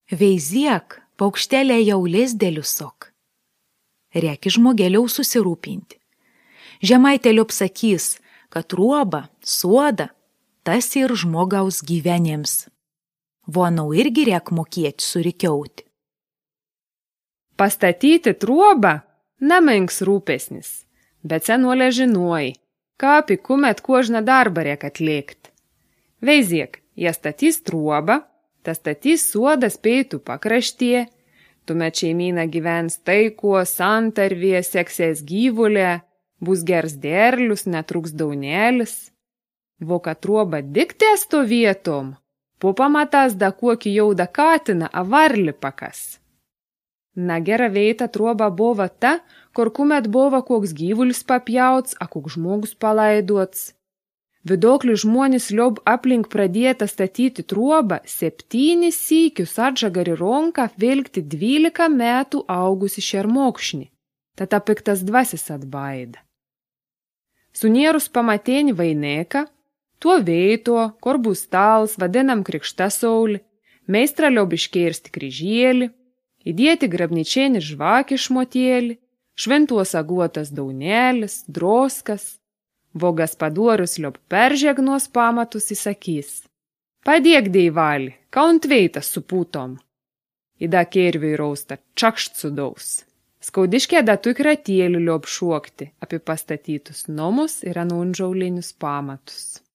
Veiziek, paukštelė jau lizdelius sok. Reki žmogėliau susirūpinti. Žemaiteliop sakys, kad ruoba, suoda, tas ir žmogaus gyvenėms. Vonau irgi rek mokėti surikiauti. Pastatyti truobą nemenks rūpesnis, bet senolė žinoj, ką apie kumet kožną darbą rek atliekt. Veiziek, jie statys truobą, tas statys suodas peitų pakraštie, tuomet šeimyna gyvens taiko, santarvė, seksės gyvulė, bus gers derlius, netruks daunelis. Voka truoba diktės to vietom, po pamatas da kokį jauda katiną avarli pakas. Na gera veita truoba bova ta, kur kumet bova koks gyvulis papjauts, a koks žmogus palaiduots. Vidoklių žmonės liob aplink pradėta statyti truobą 7 sykius atžagari ronką vilkti 12 metų augusi šermokšnį, tad apiktas dvasis atbaida. Sunierus pamatėni vainėka, tuo veito, kur bus stals, vadinam krikštasaulį, meistra liob iškirsti kryžėlį, įdėti grabničėnį žvakį šmotėlį, šventuos aguotas daunelis, droskas. Vogas paduorius liob peržegnuos pamatus įsakys. Padėk deivalį, kaunt veitas su putom. Įda kerviai rausta čakšt sudaus. Skaudiškė datu kratėlių liob šuokti apie pastatytus nomus ir anunžaulinius pamatus.